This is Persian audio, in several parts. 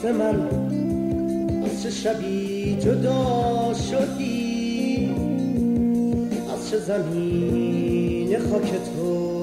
واسه من از چه شبی جدا شدی، از چه زمین خاک تو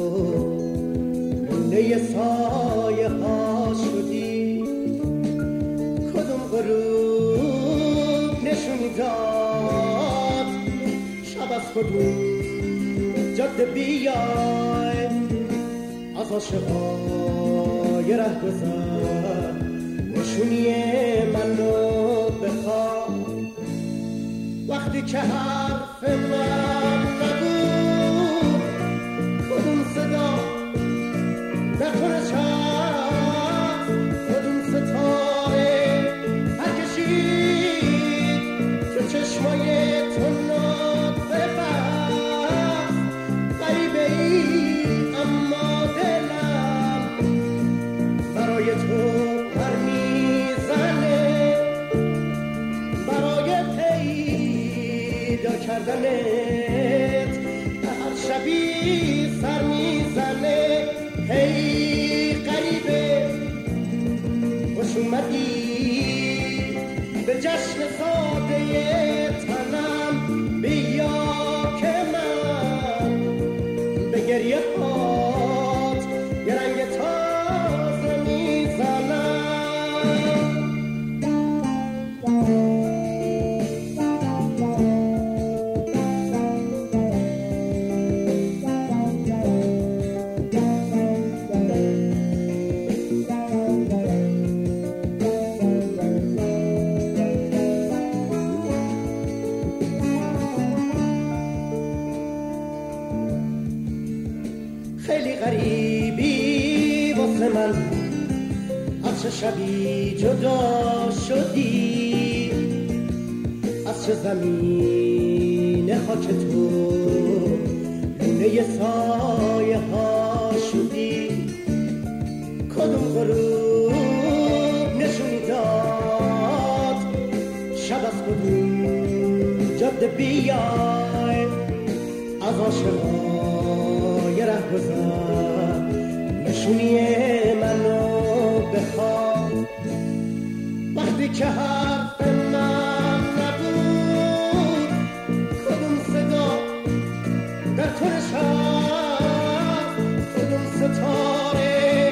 لونه سایه ها شدی. کدوم غروب نشون داد شب از کدوم جاده بیای، از عاشقای ره گذر نشونی منو بخواه. وقتی که حرف من نبود کدوم صدا نکنه چشم، کدوم ستاره پرکشید تو چشمای تو نطفه بست. غریبه ای اما دلم برای تو پر میزنه، برای پیدا کردنت به هر شبی سر میزنه. هی غریبه خوش اومدی به جشن ساده تنم، بیا که من به گریه هات یه رنگ تازه میزنم. خیلی غریبی واسه من از چه شبی جدا شدی، از چه زمین خاک تو لونه سایه ها شدی. کدوم غروب نشون داد شب از کدوم جاده بیای، از عاشقای ره گذر نشونی منو بخواه. وقتی که حرف من نبود کدوم صدا در تو نشست، کدوم ستاره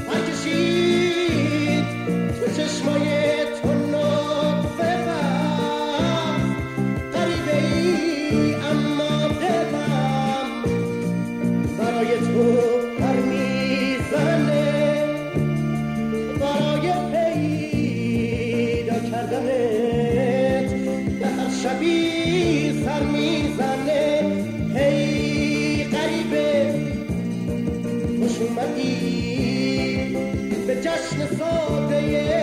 پرکشید تو چشمای تو نطفه بست. غریبه ای اما دلم برای تو پر میزنه، برای پیدا کردنت به هر شبی سر میزنه. هی غریبه خوش اومدی به جشن ساده